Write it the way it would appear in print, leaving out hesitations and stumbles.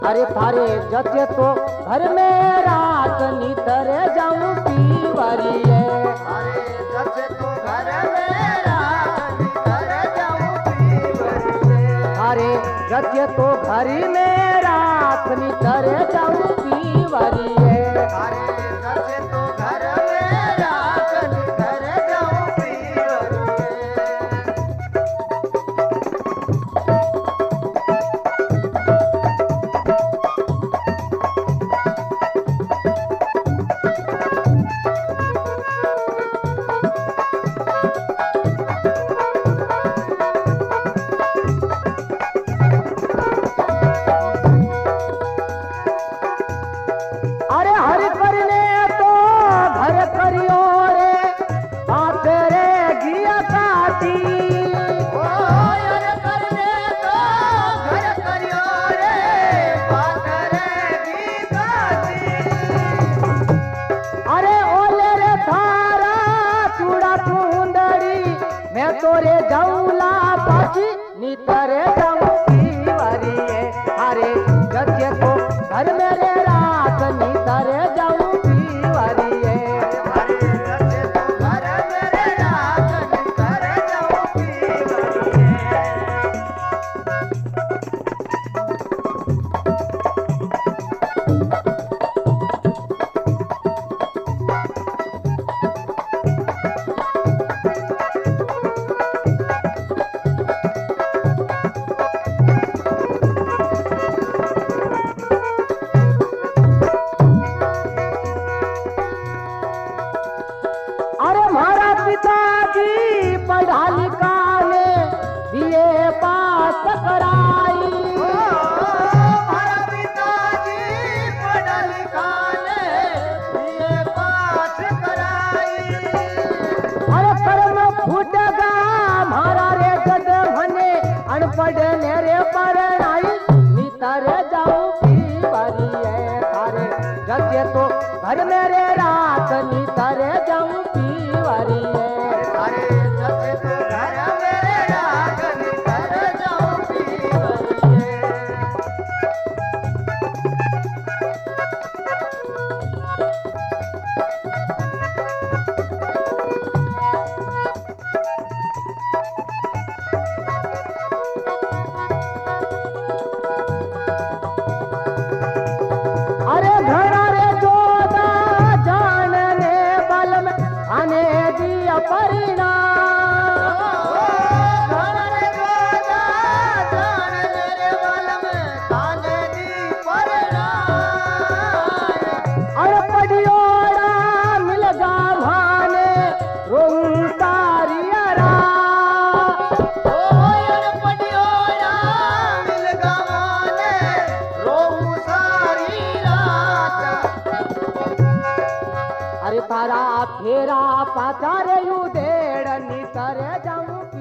अरे थारे जते तो घर में रात नितर जाऊं पीवरी है। अरे जते तो घर में रात नितर जाऊं पीवरी है। अरे जते तो घर में रात नितर जाऊं पीवरी है। अरे जते तो घर में रात नितर जाऊं पीवरी अरे हर करने तो घर करियो रे बात रे गिया काटी। ओ यार करने तो घर करियो रे बात रे गीताती। अरे ओले रे थारा चूड़ा चूंदड़ी मैं तोरे जाऊला पाची नितरे जाऊं पीवरी है। अरे जते तो घर में रे रात नितरे जाऊं पीवरी है। अरे जते तो घर में रात नितर जाऊं पीवरी है। अरे हमारा पिताजी पढ़ा लिखा ने बीए पास कराई। हमारा पिताजी पढ़ा लिखा ने बीए पास कराई। अरे कर्म फूटगा हमारा रे गधने अनपढ़ ने रे परनाई नितर जाऊं पीवरी है। थारे जते तो घर में रे रात नितर जाऊं पीवरी है। अरे जते तो घर में रात नितर जाऊं पीवरी है। अरे घड़ा रे जोदा जानने बल में आने दिया परिणाम। घर रे गोदा जान मेरे बल में ताने दी परिणाम। अरे पडियोड़ा मिलगा भाने रोऊं तारियरा। ओ यार पडियोड़ा मिल गवाने रोऊं सारी रात। अरे तारा फेरा पाचारे यू देड़ नितर जाऊं